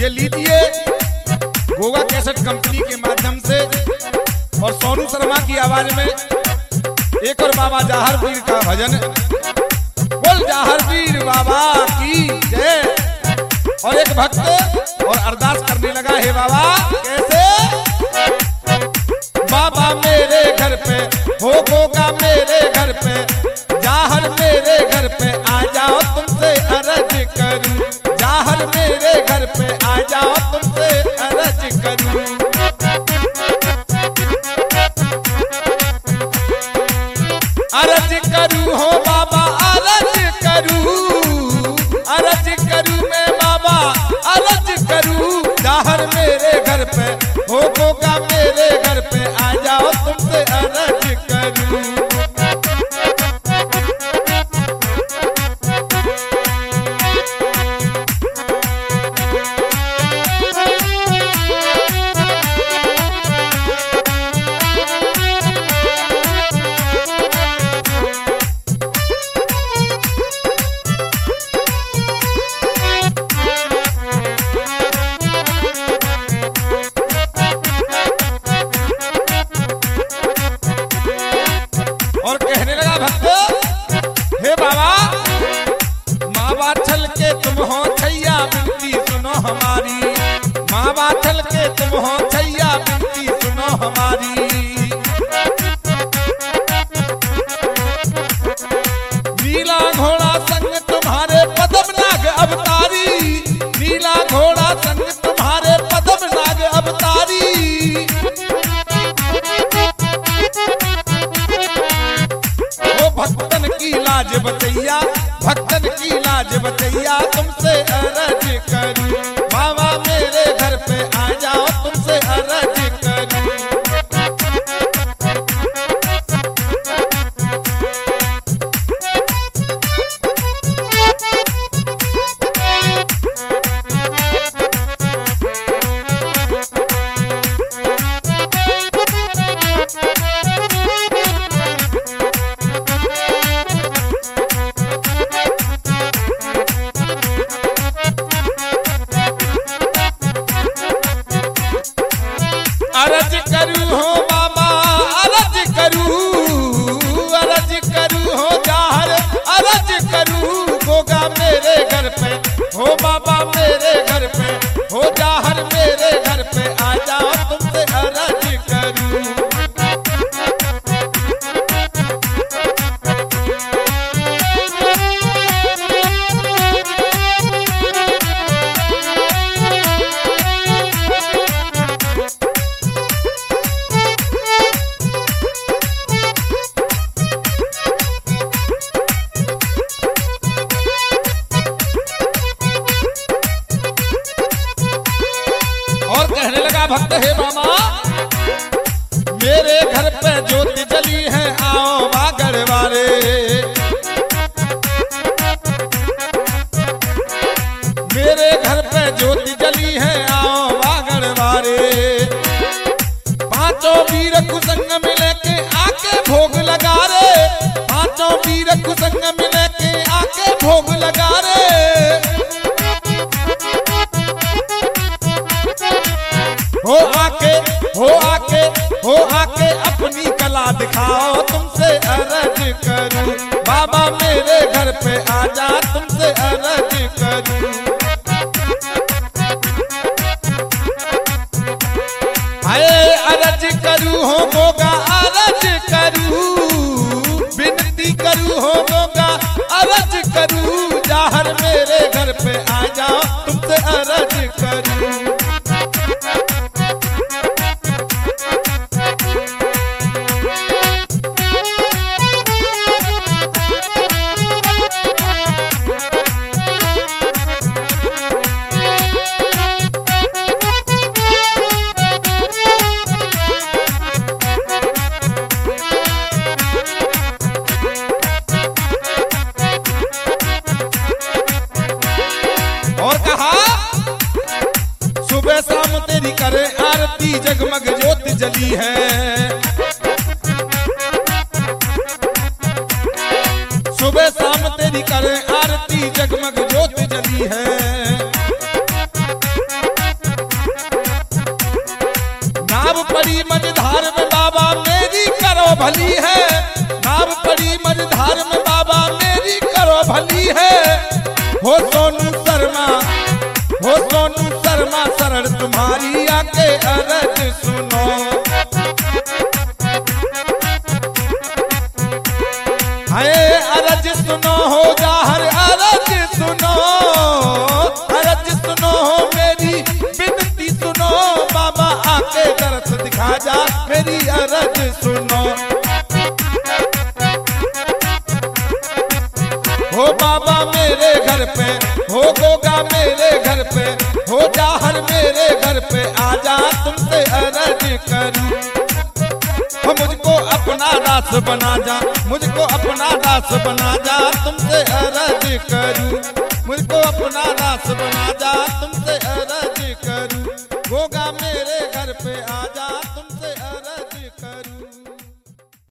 ये लीजिए Goga cassette company के माध्यम से और सोनू शर्मा की आवाज में एक और बाबा जाहर पीर का भजन। बोल जाहर पीर बाबा की जय। और एक भक्त और अरदास करने लगा, हे बाबा कैसे? बाबा मेरे घर पे हो गोगा, मेरे घर पे जाहर, मेरे घर पे आ जाओ, तुमसे अर्ज करूं। जाहर मेरे घर पे आ जाओ, तुमसे अर्ज करूं। अर्ज करूं हो बाबा, अर्ज करूं, अर्ज करूं मैं बाबा, अर्ज करूं। जाहर मेरे घर पे हो गोगा, मेरे घर पे आ जाओ, तुमसे अर्ज करूं। और कहने लगा भक्त, हे बाबा माँ बाछल के तुम हो छैया, बिनती सुनो हमारी। माँ बाछल के तुम हो छैया, बिनती सुनो हमारी। नीला घोड़ा संग तुम्हारे पद्म नाग अवतारी, नीला घोड़ा संग तुम्हारे पद्म नाग अवतारी। भक्तन की लाज बचैया, भक्तन की लाज बचैया, तुमसे अर्ज करूं। बाबा मेरे घर पे आ जाओ, तुमसे अर्ज करूं। अर्ज करूं हो बाबा, अर्ज करूं, अर्ज करूं हो जाहर, अर्ज करूं। गोगा मेरे घर पे हो बाबा, मेरे घर पे हो जाहर, मेरे घर पे आ जाओ, तुमसे अर्ज करूं। और कहने लगा भक्त, हे मामा मेरे घर पे ज्योति जली है, आओ बागड़ वाले। मेरे घर पे ज्योति जली है, आओ बागड़ वाले। पांचों वीर कुसंग मिले के आके भोग लगा रे, पांचों वीर कुसंग मिले के आके भोग लगा रे। हो आके, हो आके, हो आके अपनी कला दिखाओ, तुमसे अर्ज करूं। बाबा मेरे घर पे आ जा, तुमसे अर्ज करूं। आए अर्ज करूं हो गोगा, अर्ज करूं, बिनती करूं हो गोगा, अर्ज करूं। जाहर मेरे घर पे आ जाओ, तुमसे अर्ज करूं। और कहा सुबह शाम तेरी करे आरती, जगमग ज्योति जली है। सुबह शाम तेरी करे आरती, जगमग ज्योति जली है। भली है, नाव पड़ी मझधार में बाबा मेरी करो भली है। हो सोनू शर्मा, हो सोनू शर्मा शरण तुम्हारी आके अरज सुनो। हाय अरज सुनो हो जाहर अरज सुनो, अरज सुनो हो मेरी बिनती सुनो, बाबा आके दर्श दिखा जा मेरी अरज सुनो। हो बाबा मेरे घर पे, हो गोगा मेरे घर पे, हो जाहर मेरे घर पे, आजा तुमसे अरज करूं। हो मुझको अपना दास बना जा, मुझको अपना दास बना जा, तुमसे अरज करूं। मुझको अपना दास बना जा, तुमसे अरज करूं। गोगा मेरे घर पे